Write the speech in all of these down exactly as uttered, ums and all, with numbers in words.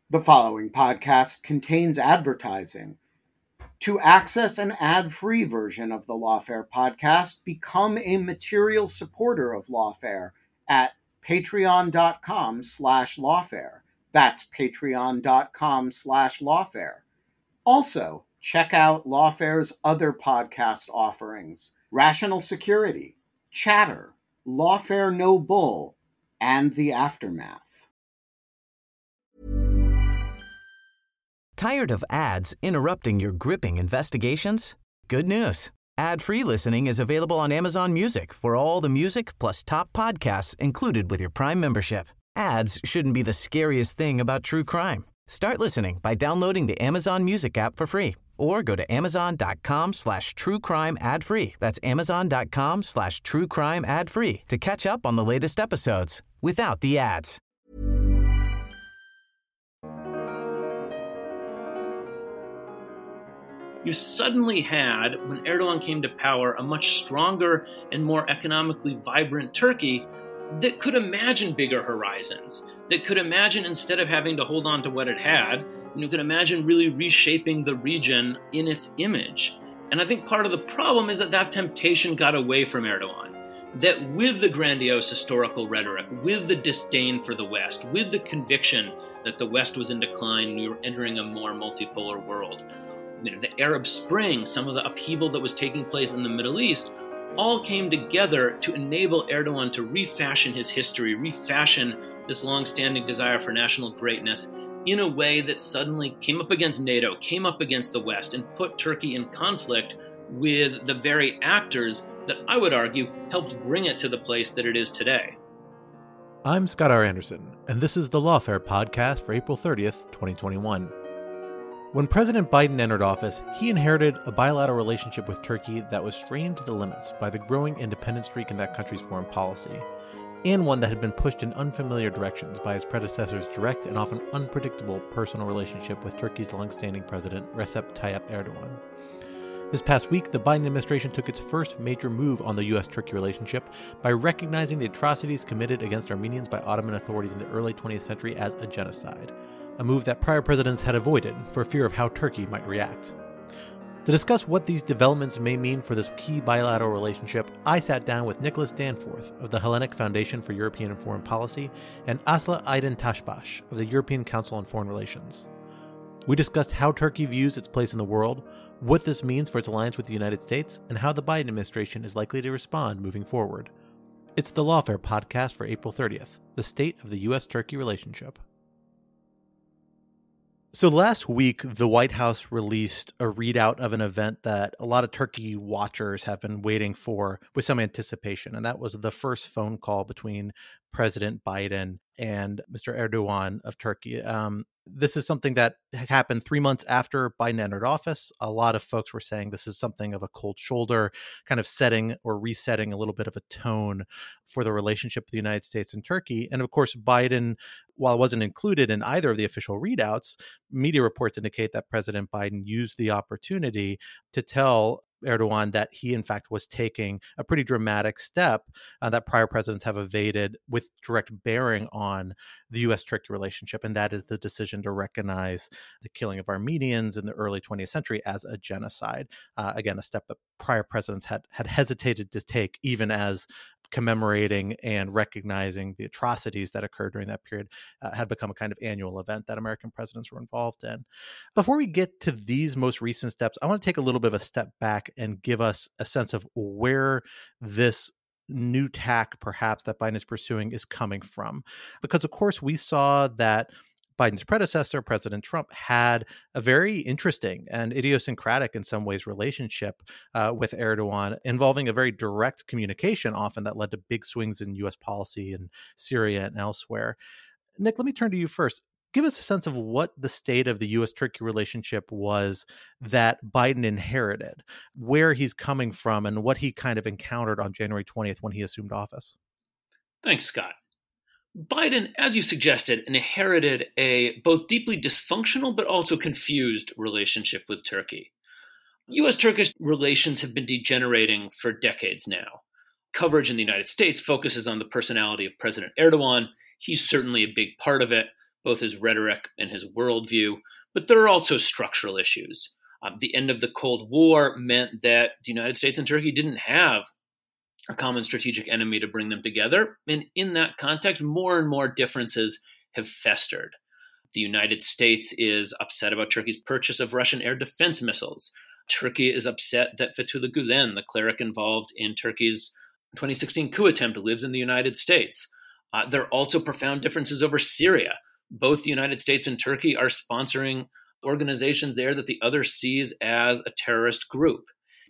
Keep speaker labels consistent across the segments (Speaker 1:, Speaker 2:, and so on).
Speaker 1: The following podcast contains advertising. To access an ad-free version of the Lawfare podcast, become a material supporter of Lawfare at patreon.com slash lawfare. That's patreon.com slash lawfare. Also, check out Lawfare's other podcast offerings: Rational Security, Chatter, Lawfare No Bull, and The Aftermath.
Speaker 2: Tired of ads interrupting your gripping investigations? Good news. Ad-free listening is available on Amazon Music for all the music plus top podcasts included with your Prime membership. Ads shouldn't be the scariest thing about true crime. Start listening by downloading the Amazon Music app for free or go to amazon.com slash true crime ad free. That's amazon.com slash true crime ad free to catch up on the latest episodes without the ads.
Speaker 3: You suddenly had, when Erdogan came to power, a much stronger and more economically vibrant Turkey that could imagine bigger horizons, that could imagine, instead of having to hold on to what it had, you could imagine really reshaping the region in its image. And I think part of the problem is that that temptation got away from Erdogan. That with the grandiose historical rhetoric, with the disdain for the West, with the conviction that the West was in decline and we were entering a more multipolar world, you know, the Arab Spring, some of the upheaval that was taking place in the Middle East, all came together to enable Erdogan to refashion his history, refashion this long-standing desire for national greatness in a way that suddenly came up against NATO, came up against the West, and put Turkey in conflict with the very actors that I would argue helped bring it to the place that it is today.
Speaker 4: I'm Scott R. Anderson, and this is the Lawfare podcast for April thirtieth, twenty twenty-one. When President Biden entered office, he inherited a bilateral relationship with Turkey that was strained to the limits by the growing independent streak in that country's foreign policy, and one that had been pushed in unfamiliar directions by his predecessor's direct and often unpredictable personal relationship with Turkey's longstanding president, Recep Tayyip Erdogan. This past week, the Biden administration took its first major move on the U S Turkey relationship by recognizing the atrocities committed against Armenians by Ottoman authorities in the early twentieth century as a genocide, a move that prior presidents had avoided for fear of how Turkey might react. To discuss what these developments may mean for this key bilateral relationship, I sat down with Nicholas Danforth of the Hellenic Foundation for European and Foreign Policy and Aslı Aydın Taşbaş of the European Council on Foreign Relations. We discussed how Turkey views its place in the world, what this means for its alliance with the United States, and how the Biden administration is likely to respond moving forward. It's the Lawfare podcast for April thirtieth, the state of the U S Turkey relationship. So last week, the White House released a readout of an event that a lot of Turkey watchers have been waiting for with some anticipation, and that was the first phone call between President Biden and Mister Erdogan of Turkey. Um, this is something that happened three months after Biden entered office. A lot of folks were saying this is something of a cold shoulder, kind of setting or resetting a little bit of a tone for the relationship with the United States and Turkey. And of course, Biden, while it wasn't included in either of the official readouts, media reports indicate that President Biden used the opportunity to tell Erdogan that he, in fact, was taking a pretty dramatic step uh, that prior presidents have evaded with direct bearing on the U S Turkey relationship, and that is the decision to recognize the killing of Armenians in the early twentieth century as a genocide. Uh, again, a step that prior presidents had, had hesitated to take, even as commemorating and recognizing the atrocities that occurred during that period uh, had become a kind of annual event that American presidents were involved in. Before we get to these most recent steps, I want to take a little bit of a step back and give us a sense of where this new tack, perhaps, that Biden is pursuing is coming from. Because, of course, we saw that Biden's predecessor, President Trump, had a very interesting and idiosyncratic in some ways relationship uh, with Erdogan, involving a very direct communication often that led to big swings in U S policy in Syria and elsewhere. Nick, let me turn to you first. Give us a sense of what the state of the U S Turkey relationship was that Biden inherited, where he's coming from, and what he kind of encountered on January twentieth when he assumed office.
Speaker 3: Thanks, Scott. Biden, as you suggested, inherited a both deeply dysfunctional but also confused relationship with Turkey. U S-Turkish relations have been degenerating for decades now. Coverage in the United States focuses on the personality of President Erdogan. He's certainly a big part of it, both his rhetoric and his worldview, but there are also structural issues. Um, the end of the Cold War meant that the United States and Turkey didn't have a common strategic enemy to bring them together. And in that context, more and more differences have festered. The United States is upset about Turkey's purchase of Russian air defense missiles. Turkey is upset that Fethullah Gulen, the cleric involved in Turkey's twenty sixteen coup attempt, lives in the United States. Uh, there are also profound differences over Syria. Both the United States and Turkey are sponsoring organizations there that the other sees as a terrorist group.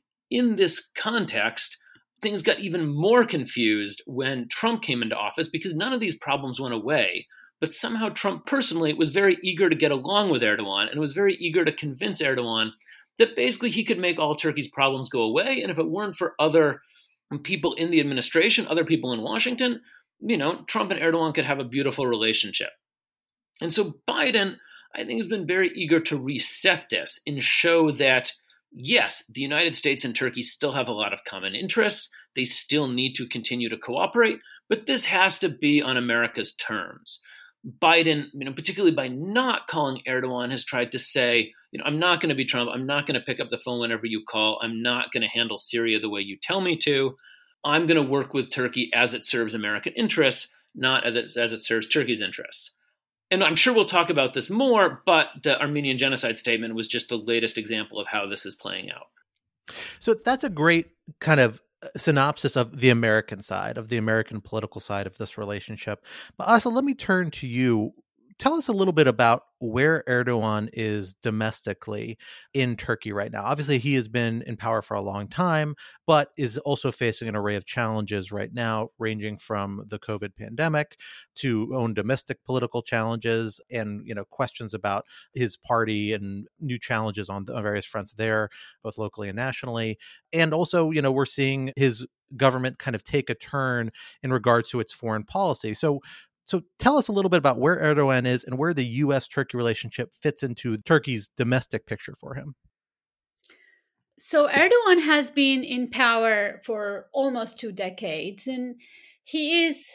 Speaker 3: In this context, things got even more confused when Trump came into office because none of these problems went away. But somehow Trump personally was very eager to get along with Erdogan and was very eager to convince Erdogan that basically he could make all Turkey's problems go away. And if it weren't for other people in the administration, other people in Washington, you know, Trump and Erdogan could have a beautiful relationship. And so Biden, I think, has been very eager to reset this and show that, yes, the United States and Turkey still have a lot of common interests. They still need to continue to cooperate, but this has to be on America's terms. Biden, you know, particularly by not calling Erdogan, has tried to say, you know, I'm not going to be Trump. I'm not going to pick up the phone whenever you call. I'm not going to handle Syria the way you tell me to. I'm going to work with Turkey as it serves American interests, not as it, as it serves Turkey's interests. And I'm sure we'll talk about this more, but the Armenian genocide statement was just the latest example of how this is playing out.
Speaker 4: So that's a great kind of synopsis of the American side, of the American political side of this relationship. But Asli, let me turn to you. Tell us a little bit about where Erdogan is domestically in Turkey right now. Obviously, he has been in power for a long time, but is also facing an array of challenges right now, ranging from the COVID pandemic to own domestic political challenges and, you know, questions about his party and new challenges on, on various fronts there, both locally and nationally. And also, you know, we're seeing his government kind of take a turn in regards to its foreign policy. So So tell us a little bit about where Erdogan is and where the U S Turkey relationship fits into Turkey's domestic picture for him.
Speaker 5: So Erdogan has been in power for almost two decades, and he is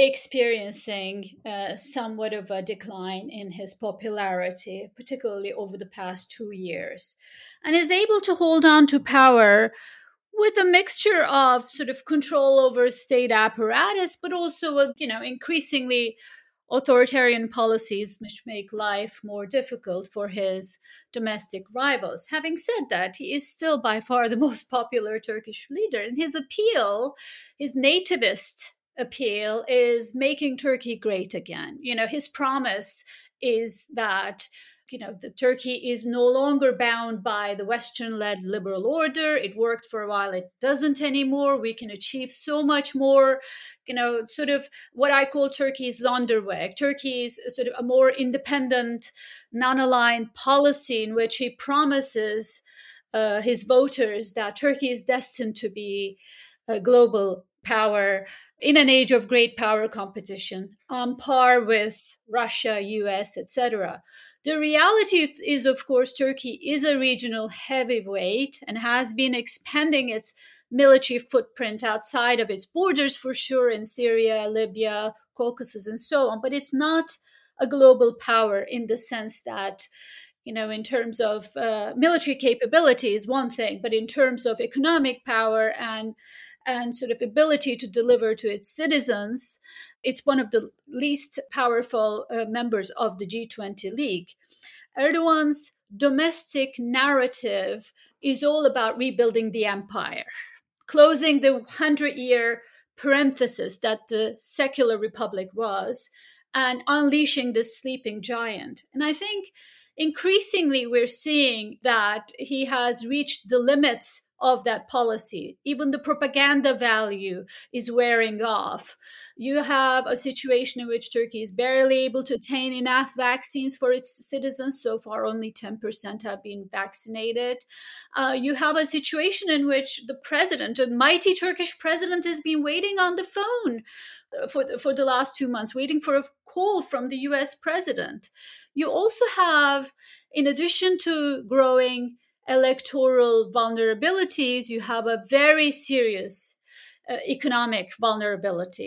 Speaker 5: experiencing uh, somewhat of a decline in his popularity, particularly over the past two years, and is able to hold on to power with a mixture of sort of control over state apparatus, but also, a, you know, increasingly authoritarian policies which make life more difficult for his domestic rivals. Having said that, he is still by far the most popular Turkish leader, and his appeal, his nativist appeal, is making Turkey great again. You know, his promise is that, you know, the Turkey is no longer bound by the Western-led liberal order. It worked for a while. It doesn't anymore. We can achieve so much more. You know, sort of what I call Turkey's Sonderweg. Turkey's sort of a more independent, non-aligned policy in which he promises uh, his voters that Turkey is destined to be a global power in an age of great power competition, on par with Russia, U S, et cetera. The reality is, of course, Turkey is a regional heavyweight and has been expanding its military footprint outside of its borders, for sure, in Syria, Libya, Caucasus, and so on. But it's not a global power in the sense that, you know, in terms of uh, military capability is one thing, but in terms of economic power and and sort of ability to deliver to its citizens, it's one of the least powerful uh, members of the G twenty League. Erdogan's domestic narrative is all about rebuilding the empire, closing the hundred-year parenthesis that the secular republic was, and unleashing this sleeping giant. And I think increasingly we're seeing that he has reached the limits of that policy. Even the propaganda value is wearing off. You have a situation in which Turkey is barely able to obtain enough vaccines for its citizens. So far, only ten percent have been vaccinated. Uh, you have a situation in which the president, the mighty Turkish president, has been waiting on the phone for the, for the last two months, waiting for a call from the U S president. You also have, in addition to growing electoral vulnerabilities, you have a very serious uh, economic vulnerability,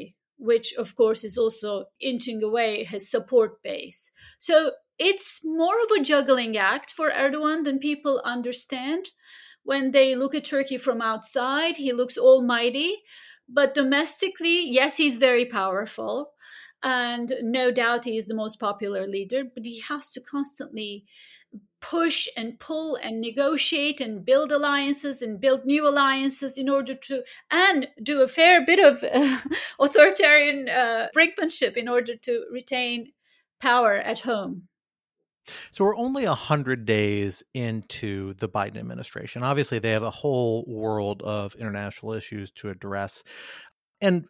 Speaker 5: which of course is also inching away his support base. So it's more of a juggling act for Erdogan than people understand. When they look at Turkey from outside, he looks almighty. But domestically, yes, he's very powerful. And no doubt he is the most popular leader, but he has to constantly push and pull and negotiate and build alliances and build new alliances in order to, and do a fair bit of uh, authoritarian uh, brinkmanship in order to retain power at home.
Speaker 4: So we're only one hundred days into the Biden administration. Obviously, they have a whole world of international issues to address. And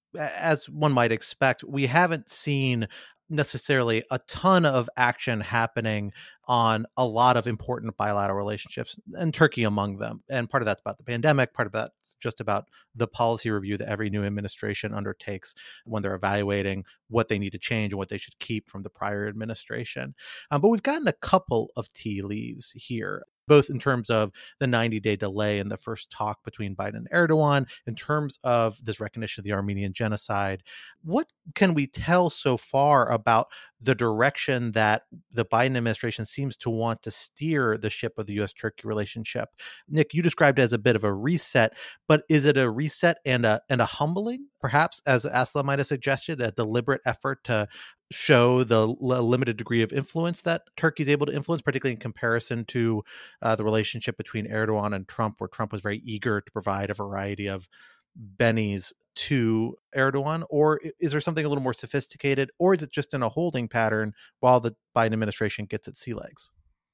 Speaker 4: as one might expect, we haven't seen necessarily a ton of action happening on a lot of important bilateral relationships, and Turkey among them. And part of that's about the pandemic, part of that's just about the policy review that every new administration undertakes when they're evaluating what they need to change and what they should keep from the prior administration. Um, but we've gotten a couple of tea leaves here, both in terms of the ninety-day delay in the first talk between Biden and Erdogan, in terms of this recognition of the Armenian genocide. What can we tell so far about the direction that the Biden administration seems to want to steer the ship of the U S-Turkey relationship? Nick, you described it as a bit of a reset, but is it a reset and a and a humbling, perhaps, as Asla might have suggested, a deliberate effort to show the l- limited degree of influence that Turkey is able to influence, particularly in comparison to uh, the relationship between Erdogan and Trump, where Trump was very eager to provide a variety of bennies to Erdogan? Or is there something a little more sophisticated, or is it just in a holding pattern while the Biden administration gets its sea legs?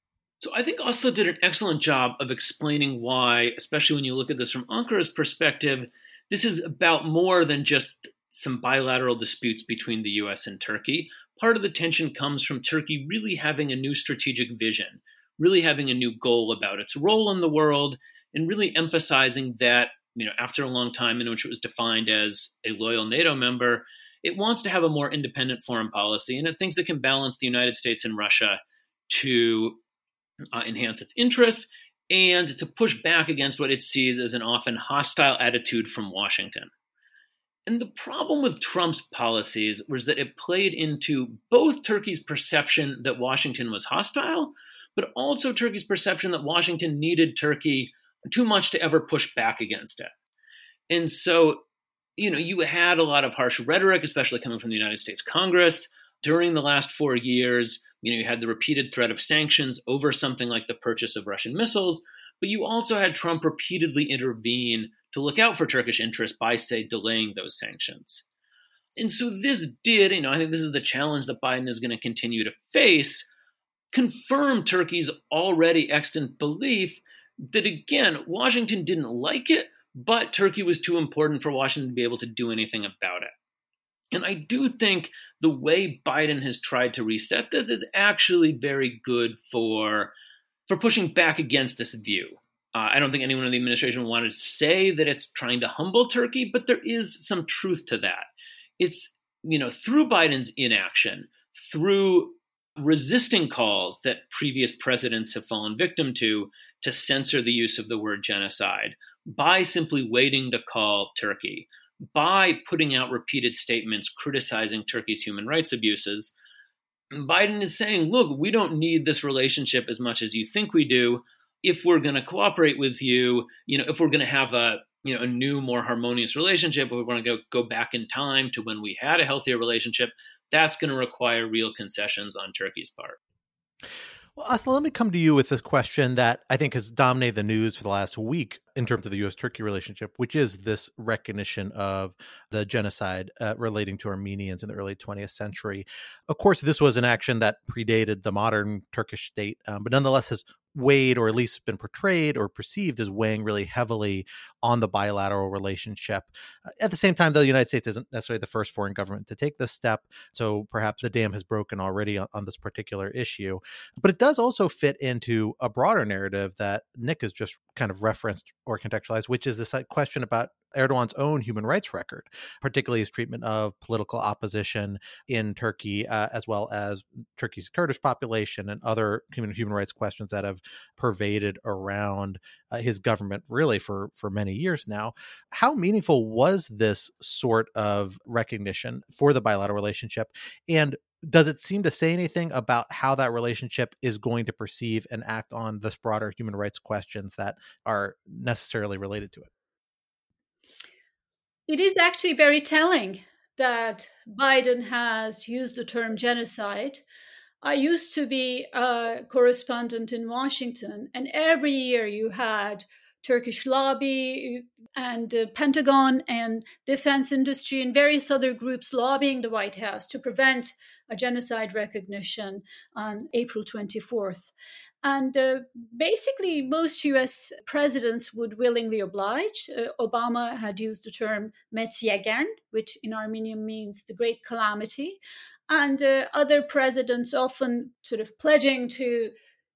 Speaker 3: So I think Asla did an excellent job of explaining why, especially when you look at this from Ankara's perspective, this is about more than just some bilateral disputes between the U S and Turkey. Part of the tension comes from Turkey really having a new strategic vision, really having a new goal about its role in the world, and really emphasizing that, you know, after a long time in which it was defined as a loyal NATO member, it wants to have a more independent foreign policy, and it thinks it can balance the United States and Russia to uh, enhance its interests and to push back against what it sees as an often hostile attitude from Washington. And the problem with Trump's policies was that it played into both Turkey's perception that Washington was hostile, but also Turkey's perception that Washington needed Turkey too much to ever push back against it. And so, you know, you had a lot of harsh rhetoric, especially coming from the United States Congress during the last four years. You know, you had the repeated threat of sanctions over something like the purchase of Russian missiles, but you also had Trump repeatedly intervene to look out for Turkish interests by, say, delaying those sanctions. And so this did, you know, I think this is the challenge that Biden is going to continue to face, confirm Turkey's already extant belief that, again, Washington didn't like it, but Turkey was too important for Washington to be able to do anything about it. And I do think the way Biden has tried to reset this is actually very good for, for pushing back against this view. Uh, I don't think anyone in the administration wanted to say that it's trying to humble Turkey, but there is some truth to that. It's, you know, through Biden's inaction, through resisting calls that previous presidents have fallen victim to, to censor the use of the word genocide, by simply waiting to call Turkey, by putting out repeated statements criticizing Turkey's human rights abuses, Biden is saying, look, we don't need this relationship as much as you think we do. If we're going to cooperate with you, you know, if we're going to have a, you know, a new, more harmonious relationship, if we're going to go, go back in time to when we had a healthier relationship, that's going to require real concessions on Turkey's part.
Speaker 4: Well, Asla, let me come to you with this question that I think has dominated the news for the last week in terms of the U S-Turkey relationship, which is this recognition of the genocide uh, relating to Armenians in the early twentieth century. Of course, this was an action that predated the modern Turkish state, um, but nonetheless has weighed, or at least been portrayed or perceived as weighing really heavily on the bilateral relationship. Uh, at the same time, though, the United States isn't necessarily the first foreign government to take this step, so perhaps the dam has broken already on, on this particular issue. But it does also fit into a broader narrative that Nick has just kind of referenced or contextualized, which is this question about Erdogan's own human rights record, particularly his treatment of political opposition in Turkey, uh, as well as Turkey's Kurdish population and other human, human rights questions that have pervaded around uh, his government really for, for many years now. How meaningful was this sort of recognition for the bilateral relationship? And does it seem to say anything about how that relationship is going to perceive and act on this broader human rights questions that are necessarily related to it?
Speaker 5: It is actually very telling that Biden has used the term genocide. I used to be a correspondent in Washington, and every year you had Turkish lobby and uh, Pentagon and defense industry and various other groups lobbying the White House to prevent a genocide recognition on April twenty-fourth. And uh, basically, most U S presidents would willingly oblige. Uh, Obama had used the term Metzyegen, which in Armenian means the great calamity. And uh, other presidents often sort of pledging to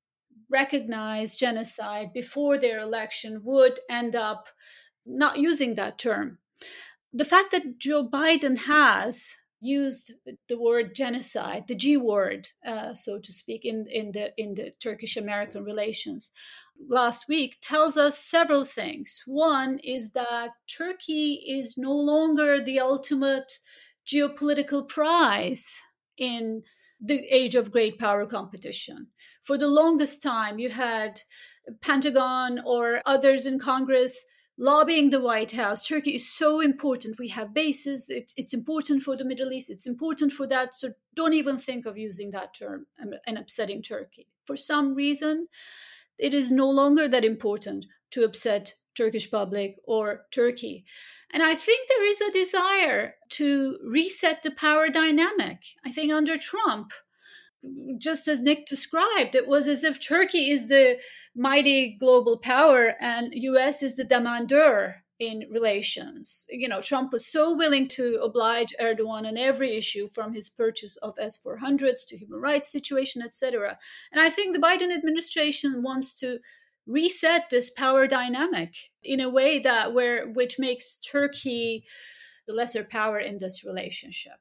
Speaker 5: recognize genocide before their election would end up not using that term. The fact that Joe Biden has used the word genocide, the G word, uh, so to speak, in, in the in the Turkish-American relations last week tells us several things. One is that Turkey is no longer the ultimate geopolitical prize in the age of great power competition. For the longest time, you had Pentagon or others in Congress lobbying the White House. Turkey is so important. We have bases. It's, it's important for the Middle East. It's important for that. So don't even think of using that term and upsetting Turkey. For some reason, it is no longer that important to upset Turkish public or Turkey. And I think there is a desire to reset the power dynamic. I think under Trump, just as Nick described, it was as if Turkey is the mighty global power and U S is the demandeur in relations. You know, Trump was so willing to oblige Erdogan on every issue, from his purchase of S four hundreds to human rights situation, et cetera. And I think the Biden administration wants to reset this power dynamic in a way that where which makes Turkey the lesser power in this relationship.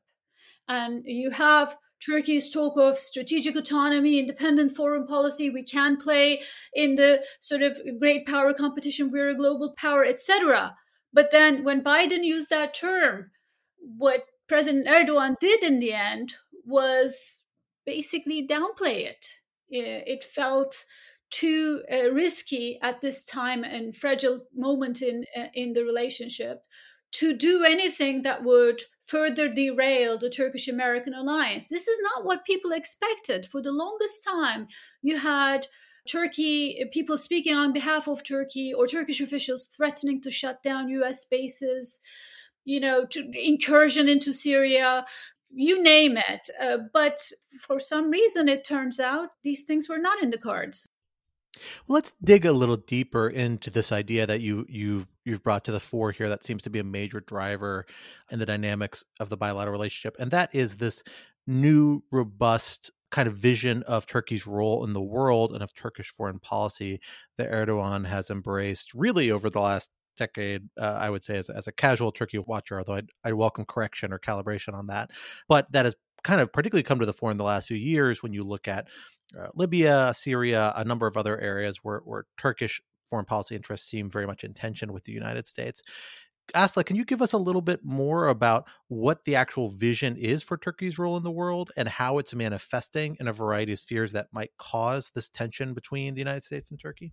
Speaker 5: And you have Turkey's talk of strategic autonomy, independent foreign policy. We can play in the sort of great power competition. We're a global power, et cetera. But then when Biden used that term, what President Erdogan did in the end was basically downplay it. It felt too uh, risky at this time and fragile moment in uh, in the relationship to do anything that would further derail the Turkish-American alliance. This is not what people expected. For the longest time, you had Turkey, people speaking on behalf of Turkey, or Turkish officials threatening to shut down U S bases, you know, to incursion into Syria, you name it. Uh, but for some reason, it turns out these things were not in the cards.
Speaker 4: Well, let's dig a little deeper into this idea that you you've you've brought to the fore here that seems to be a major driver in the dynamics of the bilateral relationship, and that is this new, robust kind of vision of Turkey's role in the world and of Turkish foreign policy that Erdogan has embraced really over the last decade, uh, I would say, as, as a casual Turkey watcher, although I'd, I'd welcome correction or calibration on that. But that has kind of particularly come to the fore in the last few years when you look at uh, Libya, Syria, a number of other areas where, where Turkish foreign policy interests seem very much in tension with the United States. Asli, can you give us a little bit more about what the actual vision is for Turkey's role in the world and how it's manifesting in a variety of spheres that might cause this tension between the United States and Turkey?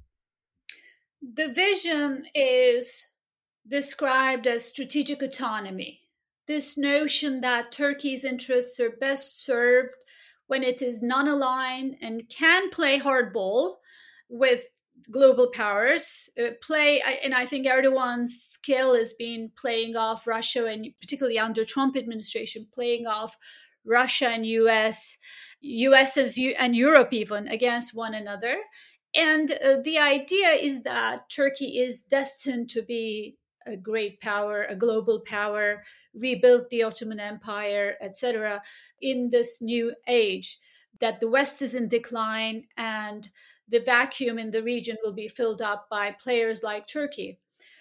Speaker 5: The vision is described as strategic autonomy. This notion that Turkey's interests are best served when it is non-aligned and can play hardball with global powers, uh, play, and I think Erdogan's skill has been playing off Russia, and particularly under Trump administration, playing off Russia and U S, U S as U- and Europe even against one another. And uh, the idea is that Turkey is destined to be a great power, a global power, rebuild the Ottoman Empire, et cetera, in this new age, that the West is in decline and the vacuum in the region will be filled up by players like Turkey.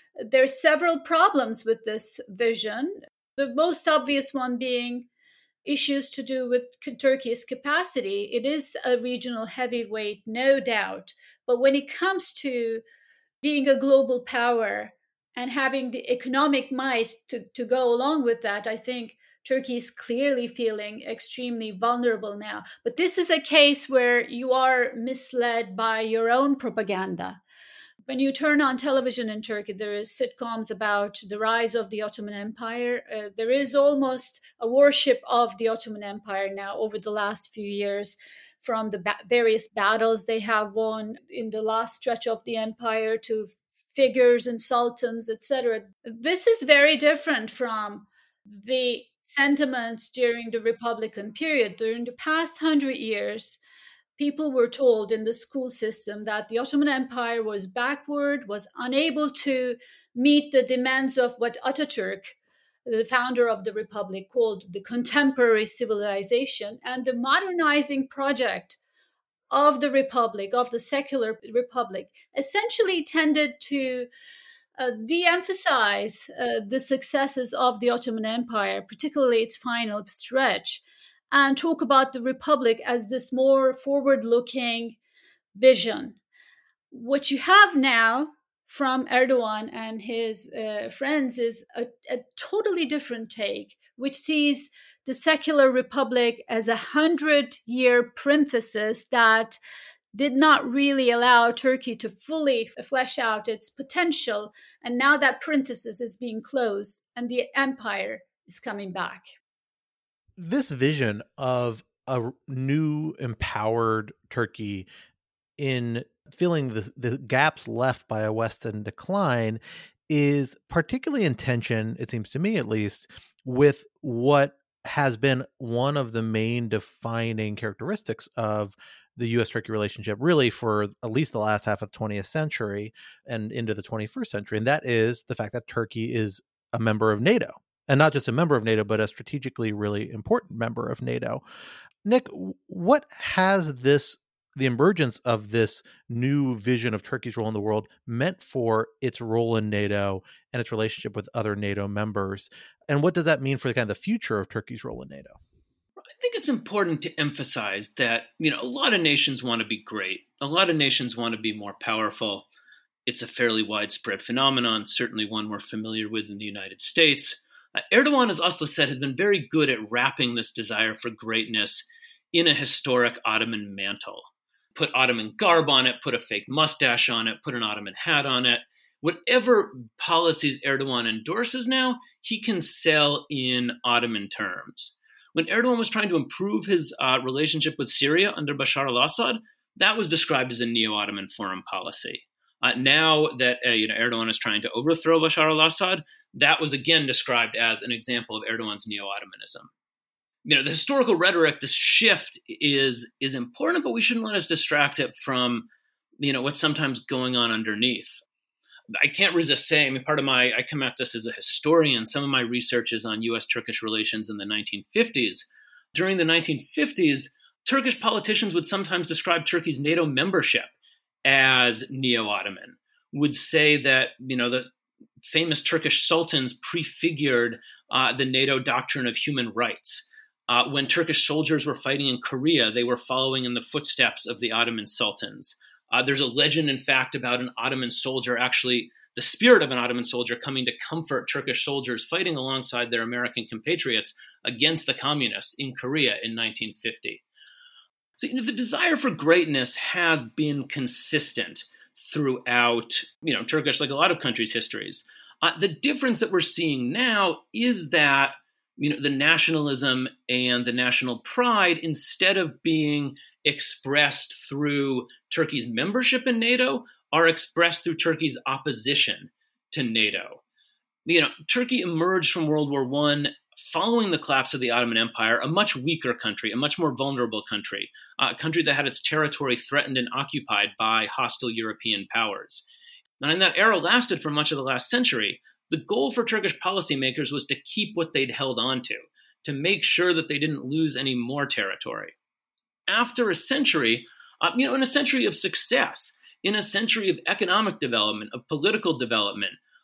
Speaker 5: There are several problems with this vision. The most obvious one being issues to do with Turkey's capacity. It is a regional heavyweight, no doubt. But when it comes to being a global power and having the economic might to, to go along with that, I think Turkey is clearly feeling extremely vulnerable now. But this is a case where you are misled by your own propaganda. When you turn on television in Turkey, there is sitcoms about the rise of the Ottoman Empire. Uh, there is almost a worship of the Ottoman Empire now over the last few years, from the ba- various battles they have won in the last stretch of the empire to figures and sultans, et cetera. This is very different from the sentiments during the Republican period. During the past hundred years, people were told in the school system that the Ottoman Empire was backward, was unable to meet the demands of what Ataturk, the founder of the Republic, called the contemporary civilization, and the modernizing project of the Republic, of the secular Republic, essentially tended to uh, de-emphasize uh, the successes of the Ottoman Empire, particularly its final stretch, and talk about the Republic as this more forward-looking vision. What you have now from Erdogan and his uh, friends is a, a totally different take, which sees the secular Republic as a hundred-year parenthesis that did not really allow Turkey to fully flesh out its potential. And now that parenthesis is being closed and the empire is coming back.
Speaker 4: This vision of a new empowered Turkey in filling the, the gaps left by a Western decline is particularly in tension, it seems to me at least, with what has been one of the main defining characteristics of the U S Turkey relationship really for at least the last half of the twentieth century and into the twenty-first century. And that is the fact that Turkey is a member of NATO. And not just a member of NATO, but a strategically really important member of NATO. Nick, what has this, the emergence of this new vision of Turkey's role in the world meant for its role in NATO and its relationship with other NATO members? And what does that mean for the kind of the future of Turkey's role in NATO?
Speaker 3: I think it's important to emphasize that, you know, a lot of nations want to be great. A lot of nations want to be more powerful. It's a fairly widespread phenomenon, certainly one we're familiar with in the United States. Uh, Erdogan, as Aslı said, has been very good at wrapping this desire for greatness in a historic Ottoman mantle. Put Ottoman garb on it, put a fake mustache on it, put an Ottoman hat on it. Whatever policies Erdogan endorses now, he can sell in Ottoman terms. When Erdogan was trying to improve his uh, relationship with Syria under Bashar al-Assad, that was described as a neo-Ottoman foreign policy. Uh, now that uh, you know Erdogan is trying to overthrow Bashar al-Assad, that was again described as an example of Erdogan's neo-Ottomanism. You know, the historical rhetoric, this shift is is important, but we shouldn't let us distract it from, you know, what's sometimes going on underneath. I can't resist saying, I mean, part of my, I come at this as a historian. Some of my research is on U S Turkish relations in the nineteen fifties. During the nineteen fifties, Turkish politicians would sometimes describe Turkey's NATO membership as neo-Ottoman, would say that, you know, the famous Turkish sultans prefigured uh, the NATO doctrine of human rights. Uh, when Turkish soldiers were fighting in Korea, they were following in the footsteps of the Ottoman sultans. Uh, there's a legend, in fact, about an Ottoman soldier, actually the spirit of an Ottoman soldier coming to comfort Turkish soldiers fighting alongside their American compatriots against the communists in Korea in nineteen fifty. So, you know, the desire for greatness has been consistent throughout, you know, Turkish, like a lot of countries' histories. Uh, the difference that we're seeing now is that, you know, the nationalism and the national pride, instead of being expressed through Turkey's membership in NATO, are expressed through Turkey's opposition to NATO. You know, Turkey emerged from World War One following the collapse of the Ottoman Empire, a much weaker country, a much more vulnerable country, a country that had its territory threatened and occupied by hostile European powers. And that era lasted for much of the last century. The goal for Turkish policymakers was to keep what they'd held on to, to make sure that they didn't lose any more territory. After a century, uh, you know, in a century of success, in a century of economic development, of political development,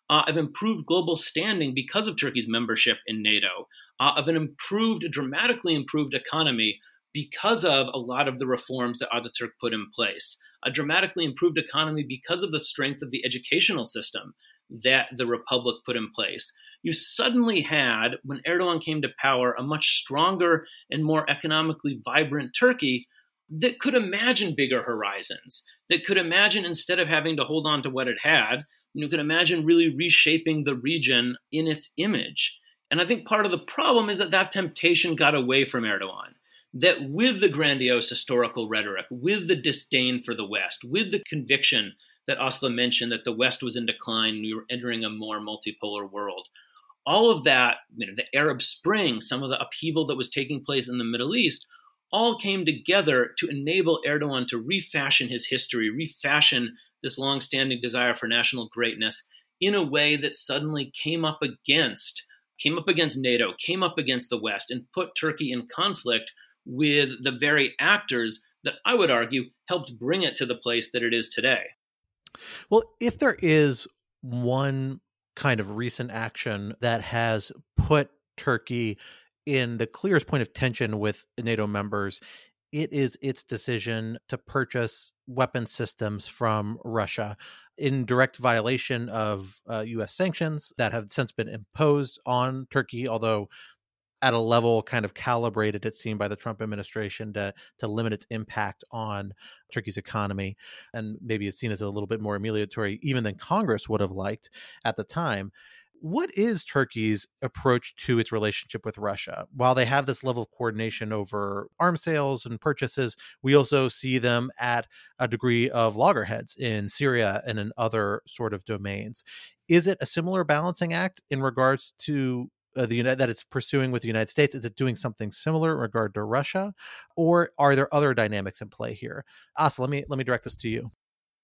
Speaker 3: uh, of improved global standing because of Turkey's membership in NATO, uh, of an improved, dramatically improved economy because of a lot of the reforms that Ataturk put in place, a dramatically improved economy because of the strength of the educational system that the Republic put in place. You suddenly had, when Erdogan came to power, a much stronger and more economically vibrant Turkey that could imagine bigger horizons, that could imagine, instead of having to hold on to what it had, you could imagine really reshaping the region in its image. And I think part of the problem is that that temptation got away from Erdogan. That with the grandiose historical rhetoric, with the disdain for the West, with the conviction that Aslı mentioned that the West was in decline and we were entering a more multipolar world, all of that, you know, the Arab Spring, some of the upheaval that was taking place in the Middle East, all came together to enable Erdogan to refashion his history, refashion this longstanding desire for national greatness in a way that suddenly came up against, came up against NATO, came up against the West, and put Turkey in conflict with the very actors that I would argue helped bring it to the place that it is today.
Speaker 4: Well, if there is one kind of recent action that has put Turkey in the clearest point of tension with NATO members, it is its decision to purchase weapon systems from Russia in direct violation of uh, U S sanctions that have since been imposed on Turkey, although at a level kind of calibrated, it seemed, by the Trump administration to to limit its impact on Turkey's economy. And maybe it's seen as a little bit more amelioratory even than Congress would have liked at the time. What is Turkey's approach to its relationship with Russia? While they have this level of coordination over arms sales and purchases, we also see them at a degree of loggerheads in Syria and in other sort of domains. Is it a similar balancing act in regards to Uh, the United that it's pursuing with the United States? Is it doing something similar in regard to Russia, or are there other dynamics in play here? Aslı, let me let me direct this to you.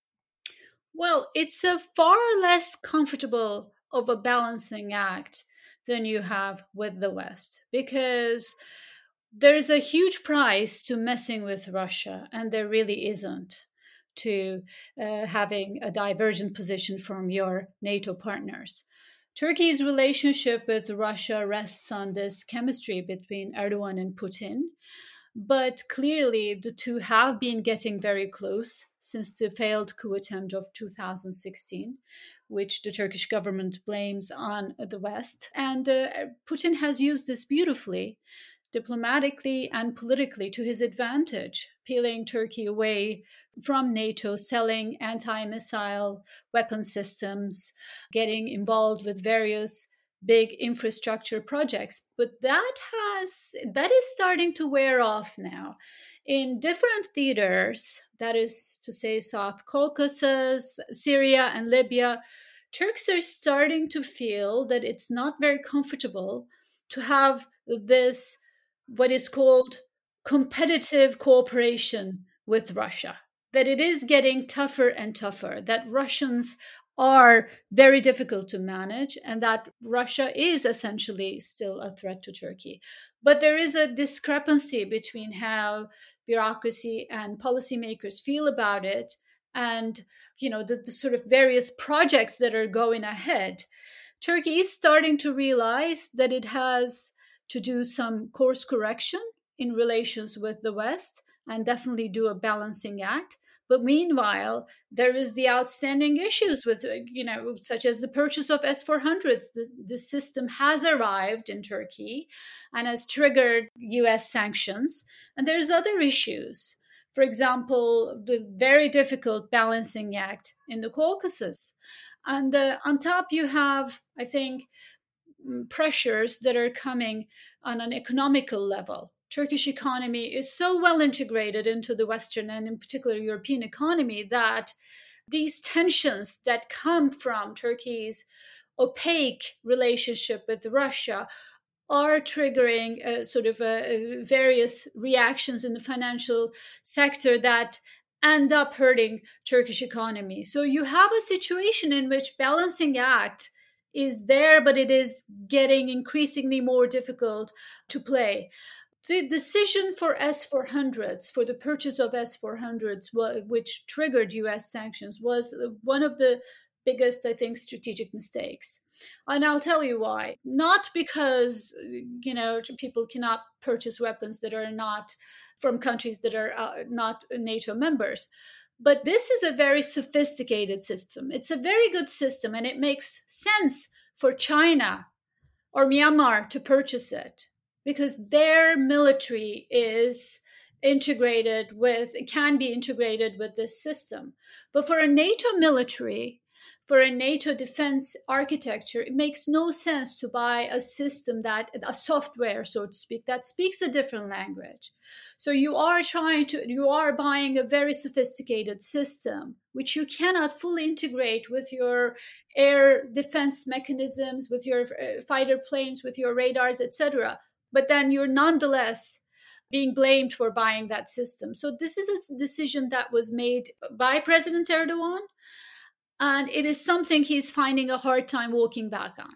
Speaker 5: Well, it's a far less comfortable of a balancing act than you have with the West, because there's a huge price to messing with Russia, and there really isn't to uh, having a divergent position from your NATO partners. Turkey's relationship with Russia rests on this chemistry between Erdogan and Putin, but clearly the two have been getting very close since the failed coup attempt of two thousand sixteen, which the Turkish government blames on the West. And uh, Putin has used this beautifully, diplomatically and politically, to his advantage, peeling Turkey away from NATO, selling anti-missile weapon systems, getting involved with various big infrastructure projects. But that has that is starting to wear off now. In different theaters, that is to say South Caucasus, Syria, and Libya, Turks are starting to feel that it's not very comfortable to have this, what is called competitive cooperation with Russia, that it is getting tougher and tougher, that Russians are very difficult to manage, and that Russia is essentially still a threat to Turkey. But there is a discrepancy between how bureaucracy and policymakers feel about it and, you know, the, the sort of various projects that are going ahead. Turkey is starting to realize that it has to do some course correction in relations with the West and definitely do a balancing act. But meanwhile, there is the outstanding issues with, you know, such as the purchase of S four hundreds. The, the system has arrived in Turkey and has triggered U S sanctions. And there's other issues. For example, the very difficult balancing act in the Caucasus. And uh, on top, you have, I think, pressures that are coming on an economical level. Turkish economy is so well integrated into the Western and in particular European economy that these tensions that come from Turkey's opaque relationship with Russia are triggering uh, sort of uh, various reactions in the financial sector that end up hurting Turkish economy. So you have a situation in which balancing act is there, but it is getting increasingly more difficult to play. The decision for S four hundreds, for the purchase of S four hundreds, which triggered U S sanctions, was one of the biggest, I think, strategic mistakes. And I'll tell you why. Not because, you know, people cannot purchase weapons that are not from countries that are uh, not NATO members. But this is a very sophisticated system. It's a very good system, and it makes sense for China or Myanmar to purchase it because their military is integrated with, can be integrated with this system. But for a NATO military, for a NATO defense architecture, it makes no sense to buy a system that, a software, so to speak, that speaks a different language. So you are trying to, you are buying a very sophisticated system, which you cannot fully integrate with your air defense mechanisms, with your fighter planes, with your radars, et cetera. But then you're nonetheless being blamed for buying that system. So this is a decision that was made by President Erdogan. And it is something he's finding a hard time walking back on.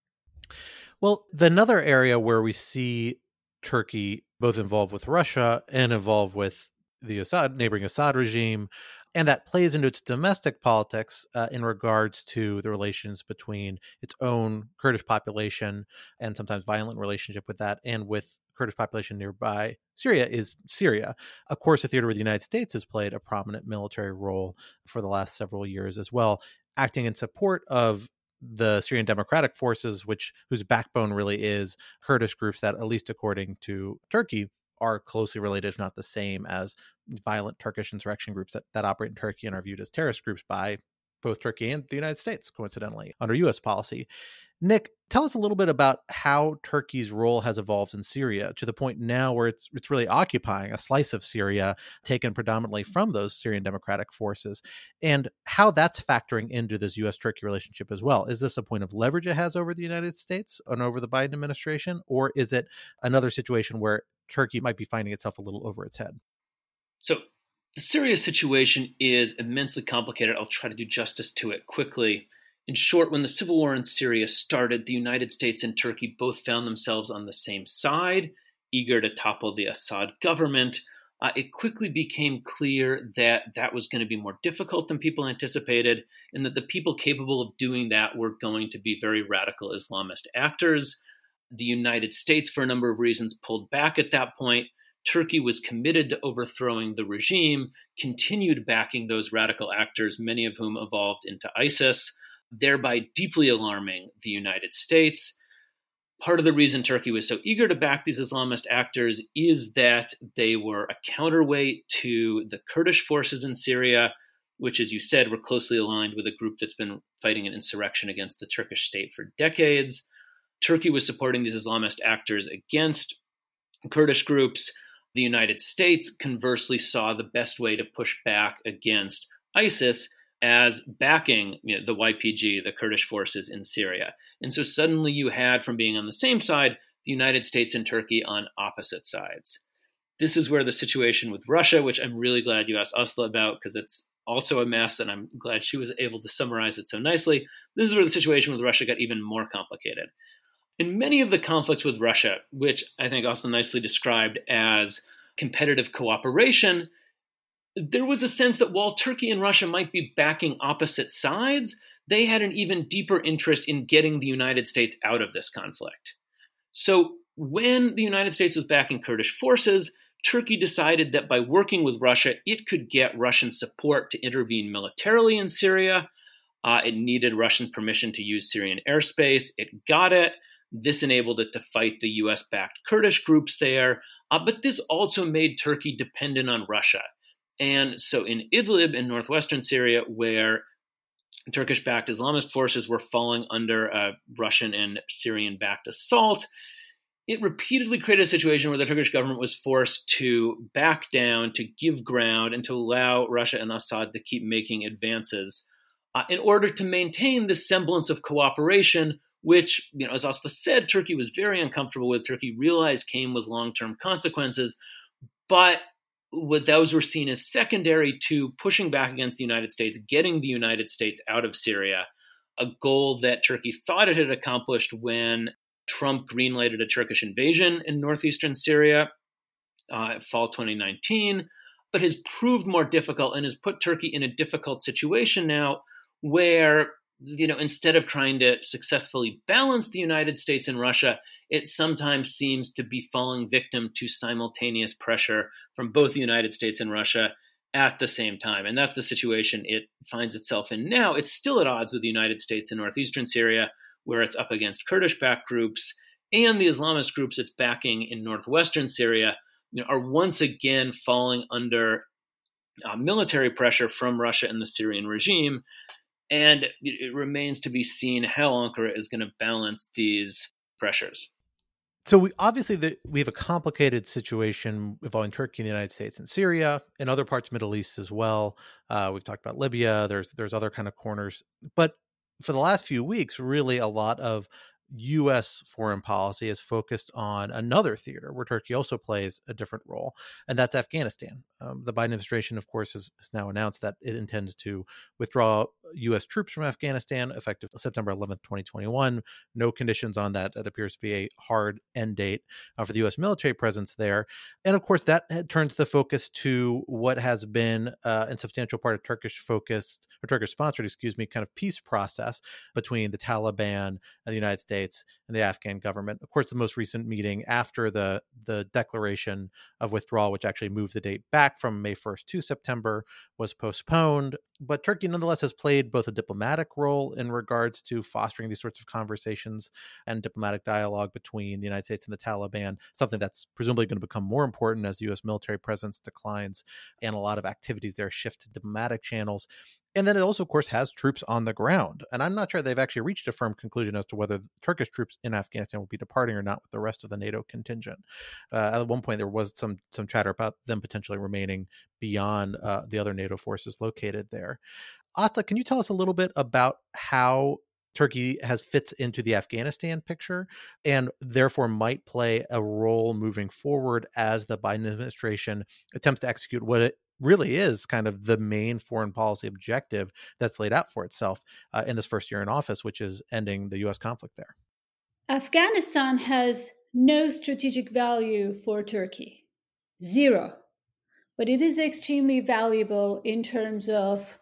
Speaker 4: Well, the another area where we see Turkey both involved with Russia and involved with the Assad, neighboring Assad regime, and that plays into its domestic politics uh, in regards to the relations between its own Kurdish population and sometimes violent relationship with that and with Kurdish population nearby Syria is Syria. Of course, a theater where the United States has played a prominent military role for the last several years as well, acting in support of the Syrian Democratic Forces, which whose backbone really is Kurdish groups that, at least according to Turkey, are closely related, if not the same, as violent Turkish insurrection groups that, that operate in Turkey and are viewed as terrorist groups by both Turkey and the United States, coincidentally, under U S policy. Nick, tell us a little bit about how Turkey's role has evolved in Syria to the point now where it's it's really occupying a slice of Syria taken predominantly from those Syrian Democratic Forces, and how that's factoring into this U S Turkey relationship as well. Is this a point of leverage it has over the United States and over the Biden administration, or is it another situation where Turkey might be finding itself a little over its head?
Speaker 3: So the Syria situation is immensely complicated. I'll try to do justice to it quickly. In short, when the civil war in Syria started, the United States and Turkey both found themselves on the same side, eager to topple the Assad government. Uh, it quickly became clear that that was going to be more difficult than people anticipated, and that the people capable of doing that were going to be very radical Islamist actors. The United States, for a number of reasons, pulled back at that point. Turkey was committed to overthrowing the regime, continued backing those radical actors, many of whom evolved into ISIS, thereby deeply alarming the United States. Part of the reason Turkey was so eager to back these Islamist actors is that they were a counterweight to the Kurdish forces in Syria, which, as you said, were closely aligned with a group that's been fighting an insurrection against the Turkish state for decades. Turkey was supporting these Islamist actors against Kurdish groups. The United States, conversely, saw the best way to push back against ISIS as backing, you know, the Y P G, the Kurdish forces in Syria. And so suddenly you had, from being on the same side, the United States and Turkey on opposite sides. This is where the situation with Russia, which I'm really glad you asked Aslı about, because it's also a mess, and I'm glad she was able to summarize it so nicely. This is where the situation with Russia got even more complicated. In many of the conflicts with Russia, which I think Aslı nicely described as competitive cooperation, there was a sense that while Turkey and Russia might be backing opposite sides, they had an even deeper interest in getting the United States out of this conflict. So when the United States was backing Kurdish forces, Turkey decided that by working with Russia, it could get Russian support to intervene militarily in Syria. Uh, it needed Russian permission to use Syrian airspace. It got it. This enabled it to fight the U S-backed Kurdish groups there. Uh, but this also made Turkey dependent on Russia. And so in Idlib in northwestern Syria, where Turkish-backed Islamist forces were falling under a Russian and Syrian-backed assault, it repeatedly created a situation where the Turkish government was forced to back down, to give ground, and to allow Russia and Assad to keep making advances uh, in order to maintain this semblance of cooperation, which, you know, as Aslı said, Turkey was very uncomfortable with. Turkey realized came with long-term consequences, but what those were seen as secondary to pushing back against the United States, getting the United States out of Syria, a goal that Turkey thought it had accomplished when Trump greenlighted a Turkish invasion in northeastern Syria, uh, fall twenty nineteen, but has proved more difficult and has put Turkey in a difficult situation now where, you know, instead of trying to successfully balance the United States and Russia, it sometimes seems to be falling victim to simultaneous pressure from both the United States and Russia at the same time. And that's the situation it finds itself in now. It's still at odds with the United States in northeastern Syria, where it's up against Kurdish-backed groups, and the Islamist groups it's backing in northwestern Syria, you know, are once again falling under uh, military pressure from Russia and the Syrian regime. And it, it remains to be seen how Ankara is going to balance these pressures.
Speaker 4: So we obviously the, we have a complicated situation involving Turkey and the United States and Syria and other parts of the Middle East as well. Uh, we've talked about Libya. There's there's other kind of corners. But for the last few weeks, really a lot of U S foreign policy is focused on another theater where Turkey also plays a different role, and that's Afghanistan. Um, the Biden administration, of course, has, has now announced that it intends to withdraw U S troops from Afghanistan effective September eleventh, twenty twenty-one. No conditions on that. That appears to be a hard end date uh, for the U S military presence there. And of course, that turns the focus to what has been uh, in substantial part a Turkish-focused, or Turkish-sponsored, excuse me, kind of peace process between the Taliban and the United States and the Afghan government. Of course, the most recent meeting after the, the declaration of withdrawal, which actually moved the date back from May first to September, was postponed. But Turkey nonetheless has played both a diplomatic role in regards to fostering these sorts of conversations and diplomatic dialogue between the United States and the Taliban, something that's presumably going to become more important as U S military presence declines and a lot of activities there shift to diplomatic channels. And then it also, of course, has troops on the ground. And I'm not sure they've actually reached a firm conclusion as to whether the Turkish troops in Afghanistan will be departing or not with the rest of the NATO contingent. Uh, at one point, there was some some chatter about them potentially remaining beyond uh, the other NATO forces located there. Asta, can you tell us a little bit about how Turkey has fits into the Afghanistan picture and therefore might play a role moving forward as the Biden administration attempts to execute what it really is kind of the main foreign policy objective that's laid out for itself uh, in this first year in office, which is ending the U S conflict there?
Speaker 5: Afghanistan has no strategic value for Turkey, zero. But it is extremely valuable in terms of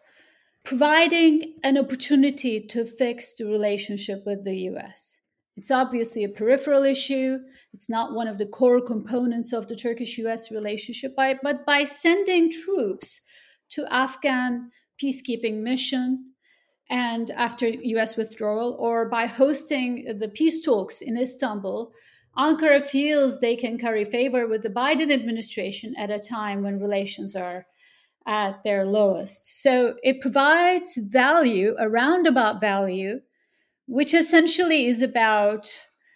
Speaker 5: providing an opportunity to fix the relationship with the U S. It's obviously a peripheral issue. It's not one of the core components of the Turkish-U S relationship, but by sending troops to Afghan peacekeeping mission and after U S withdrawal, or by hosting the peace talks in Istanbul, Ankara feels they can curry favor with the Biden administration at a time when relations are at their lowest. So it provides value, a roundabout value, which essentially is about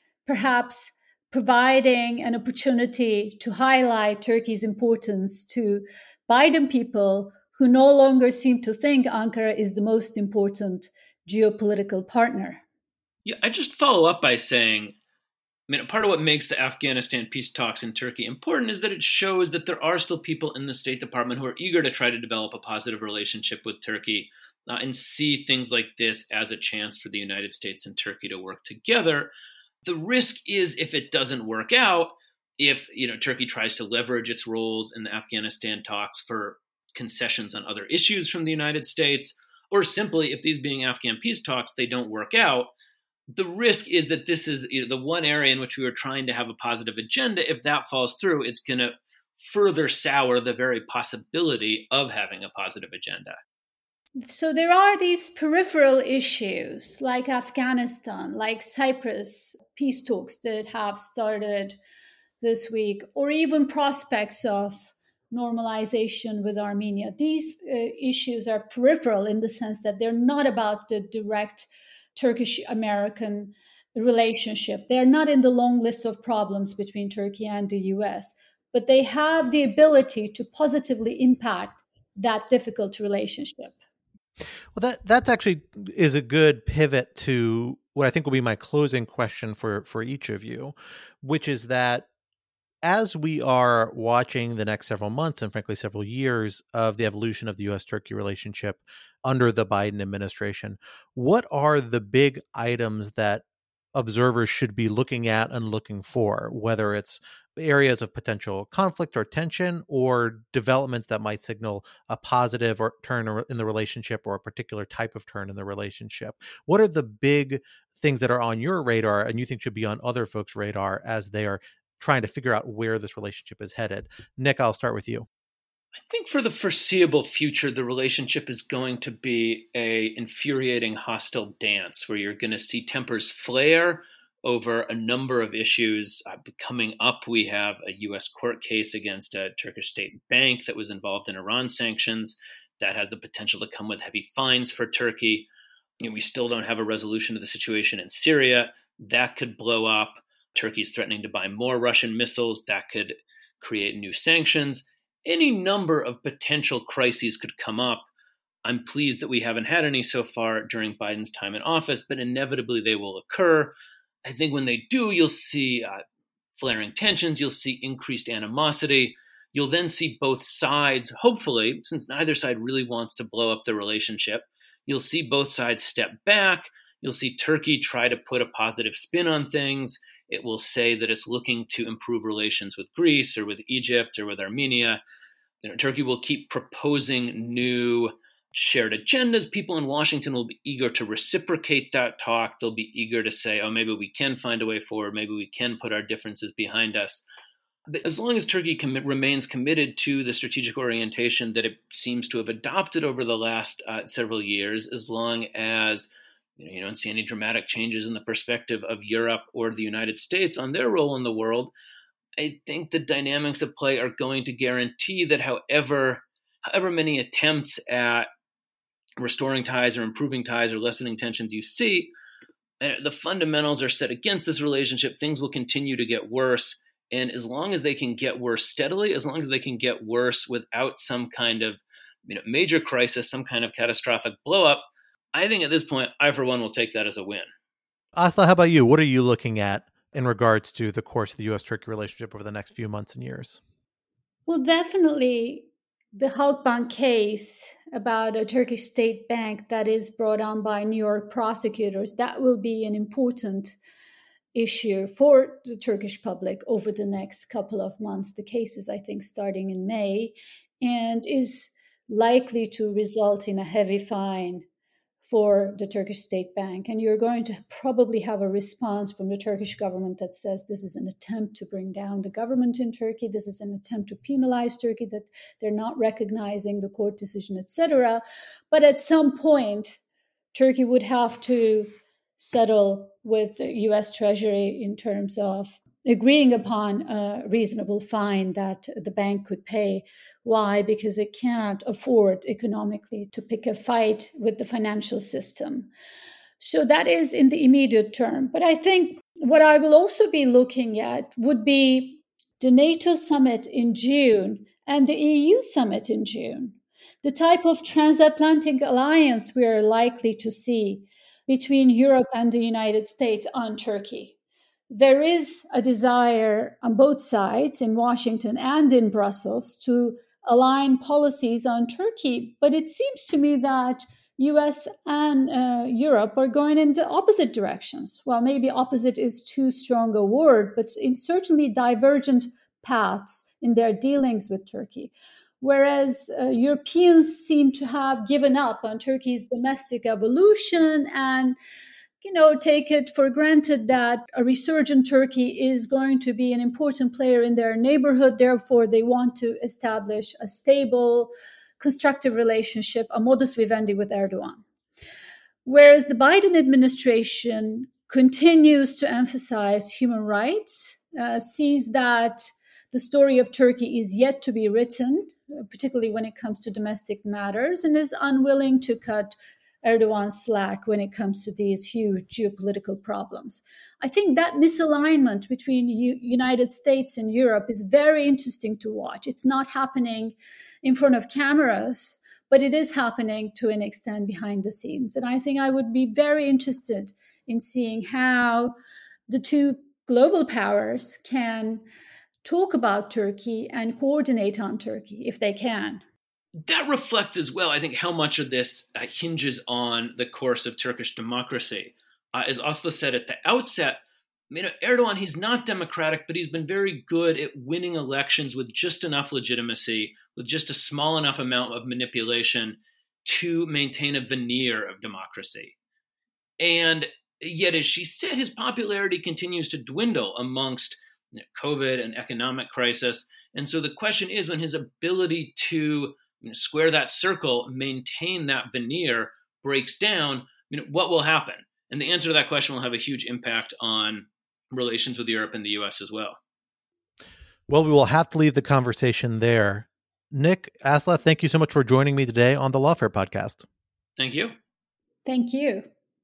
Speaker 5: perhaps providing an opportunity to highlight Turkey's importance to Biden people who no longer seem to think Ankara is the most important geopolitical partner.
Speaker 3: Yeah, I just follow up by saying, I mean, part of what makes the Afghanistan peace talks in Turkey important is that it shows that there are still people in the State Department who are eager to try to develop a positive relationship with Turkey uh, and see things like this as a chance for the United States and Turkey to work together. The risk is if it doesn't work out, if you know Turkey tries to leverage its roles in the Afghanistan talks for concessions on other issues from the United States, or simply if these being Afghan peace talks, they don't work out, the risk is that this is you know, the one area in which we were trying to have a positive agenda. If that falls through, it's going to further sour the very possibility of having a positive agenda.
Speaker 5: So there are these peripheral issues like Afghanistan, like Cyprus peace talks that have started this week, or even prospects of normalization with Armenia. These uh, issues are peripheral in the sense that they're not about the direct Turkish-American relationship. They're not in the long list of problems between Turkey and the U S, but they have the ability to positively impact that difficult relationship.
Speaker 4: Well, that that's actually is a good pivot to what I think will be my closing question for, for each of you, which is that as we are watching the next several months and frankly several years of the evolution of the U S-Turkey relationship under the Biden administration, what are the big items that observers should be looking at and looking for, whether it's areas of potential conflict or tension, or developments that might signal a positive or turn in the relationship or a particular type of turn in the relationship? What are the big things that are on your radar and you think should be on other folks' radar as they are trying to figure out where this relationship is headed? Nick, I'll start with you.
Speaker 3: I think for the foreseeable future, the relationship is going to be a infuriating hostile dance where you're going to see tempers flare over a number of issues. Uh, coming up, we have a U S court case against a Turkish state bank that was involved in Iran sanctions. That has the potential to come with heavy fines for Turkey. You know, we still don't have a resolution of the situation in Syria. That could blow up. Turkey's threatening to buy more Russian missiles. That could create new sanctions. Any number of potential crises could come up. I'm pleased that we haven't had any so far during Biden's time in office, but inevitably they will occur. I think when they do, you'll see uh, flaring tensions. You'll see increased animosity. You'll then see both sides, hopefully, since neither side really wants to blow up the relationship, you'll see both sides step back. You'll see Turkey try to put a positive spin on things. It will say that it's looking to improve relations with Greece or with Egypt or with Armenia. You know, Turkey will keep proposing new shared agendas. People in Washington will be eager to reciprocate that talk. They'll be eager to say, oh, maybe we can find a way forward. Maybe we can put our differences behind us. But as long as Turkey com- remains committed to the strategic orientation that it seems to have adopted over the last uh, several years, as long as you know, you don't see any dramatic changes in the perspective of Europe or the United States on their role in the world, I think the dynamics at play are going to guarantee that however, however many attempts at restoring ties or improving ties or lessening tensions you see, the fundamentals are set against this relationship. Things will continue to get worse. And as long as they can get worse steadily, as long as they can get worse without some kind of you know, major crisis, some kind of catastrophic blowup, I think at this point, I, for one, will take that as a win.
Speaker 4: Asli, how about you? What are you looking at in regards to the course of the U S Turkey relationship over the next few months and years?
Speaker 5: Well, definitely the Halkbank case about a Turkish state bank that is brought on by New York prosecutors, that will be an important issue for the Turkish public over the next couple of months. The case is, I think, starting in May and is likely to result in a heavy fine for the Turkish state bank. And you're going to probably have a response from the Turkish government that says this is an attempt to bring down the government in Turkey. This is an attempt to penalize Turkey, that they're not recognizing the court decision, et cetera. But at some point, Turkey would have to settle with the U S Treasury in terms of agreeing upon a reasonable fine that the bank could pay. Why? Because it cannot afford economically to pick a fight with the financial system. So that is in the immediate term. But I think what I will also be looking at would be the NATO summit in June and the E U summit in June. The type of transatlantic alliance we are likely to see between Europe and the United States on Turkey. There is a desire on both sides, in Washington and in Brussels, to align policies on Turkey. But it seems to me that U S and uh, Europe are going in the opposite directions. Well, maybe opposite is too strong a word, but in certainly divergent paths in their dealings with Turkey. Whereas uh, Europeans seem to have given up on Turkey's domestic evolution and, you know, take it for granted that a resurgent Turkey is going to be an important player in their neighborhood. Therefore, they want to establish a stable, constructive relationship, a modus vivendi with Erdogan. Whereas the Biden administration continues to emphasize human rights, uh, sees that the story of Turkey is yet to be written, particularly when it comes to domestic matters, and is unwilling to cut Erdogan's slack when it comes to these huge geopolitical problems. I think that misalignment between U- United States and Europe is very interesting to watch. It's not happening in front of cameras, but it is happening to an extent behind the scenes. And I think I would be very interested in seeing how the two global powers can talk about Turkey and coordinate on Turkey if they can.
Speaker 3: That reflects as well, I think, how much of this uh, hinges on the course of Turkish democracy. Uh, as Asli said at the outset, you know, Erdogan, he's not democratic, but he's been very good at winning elections with just enough legitimacy, with just a small enough amount of manipulation to maintain a veneer of democracy. And yet, as she said, his popularity continues to dwindle amongst you know, COVID and economic crisis. And so the question is, when his ability to you know, square that circle, maintain that veneer, breaks down, you know, what will happen? And the answer to that question will have a huge impact on relations with Europe and the U S as well.
Speaker 4: Well, we will have to leave the conversation there. Nick, Asla, thank you so much for joining me today on the Lawfare podcast.
Speaker 3: Thank you.
Speaker 5: Thank you.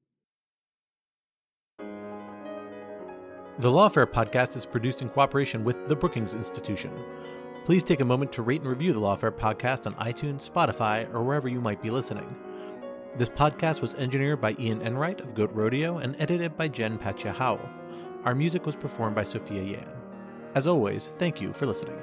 Speaker 4: The Lawfare podcast is produced in cooperation with the Brookings Institution. Please take a moment to rate and review the Lawfare podcast on iTunes, Spotify, or wherever you might be listening. This podcast was engineered by Ian Enright of Goat Rodeo and edited by Jen Patcha Howell. Our music was performed by Sophia Yan. As always, thank you for listening.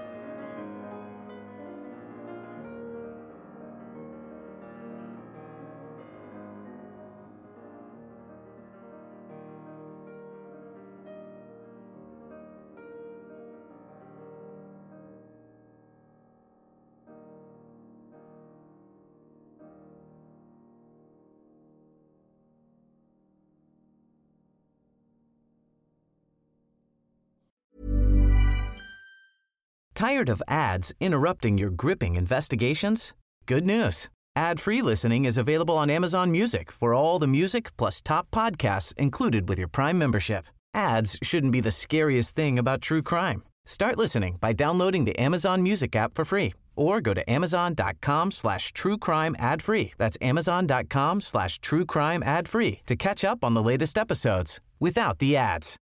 Speaker 2: Tired of ads interrupting your gripping investigations? Good news. Ad-free listening is available on Amazon Music for all the music plus top podcasts included with your Prime membership. Ads shouldn't be the scariest thing about true crime. Start listening by downloading the Amazon Music app for free or go to amazon.com slash true crime ad free. That's amazon.com slash true crime ad free to catch up on the latest episodes without the ads.